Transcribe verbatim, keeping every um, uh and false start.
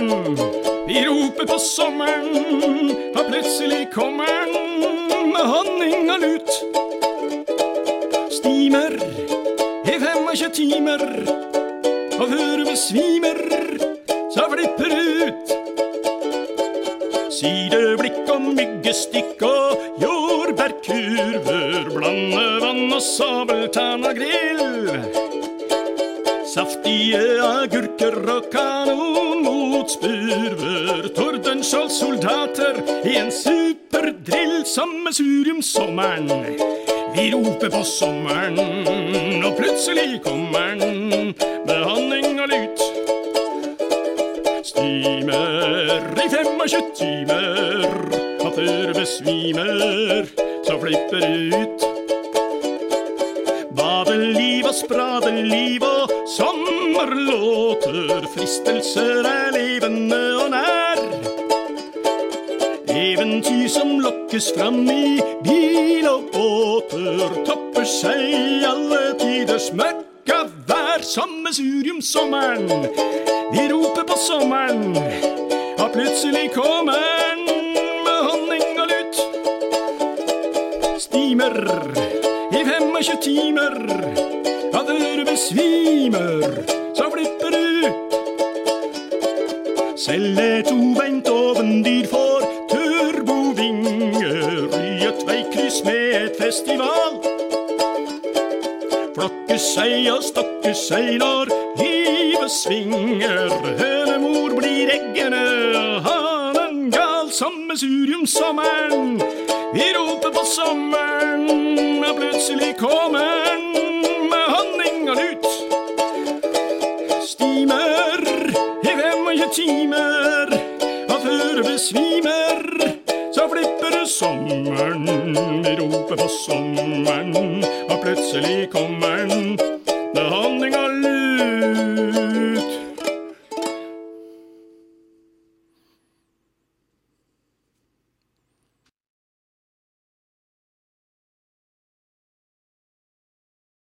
sommeren. Vi roper på sommeren, og plutselig kommer den med honning og lut. Stimer i femogtjue timer, og før besvimer, så flipper ut. Sideblikk og myggestikk og jordbærkurver, blandevann og sabeltann og grill. Saftige agurker og kanon mot spurver, Tordenskiolds soldater i en superdrill. Sammensurium-sommeren, vi roper på sommeren, og plutselig kommer den med honning og lut. Stimer i femogtjue timer, og før besvimer, så flipper ut. Badeliv og spradeliv og sommerlåter, fristelser er levende og nær. Eventyr som lokkes fram i bil og båter, topper seg i alle tiders mørka vær. Sammensurium-sommeren, vi roper på sommeren, og plutselig kommer den med honning og lut. Stimer i femogtjue timer, og før besvimer, så flipper ut. Selv et tobeint ovendyr får turbovinger i et veikryss med et festival. Flokker seg og stokker seg når livet svinger, hønemor blir eggene og hanen gal. Sammensurium-sommeren, vi roper på sommeren, og plutselig kommer den med honning og lut. Stimer i femogtjue timer, og før besvimer, så flipper sommeren. Vi roper på sommeren, og plutselig kommer den med honning og lut.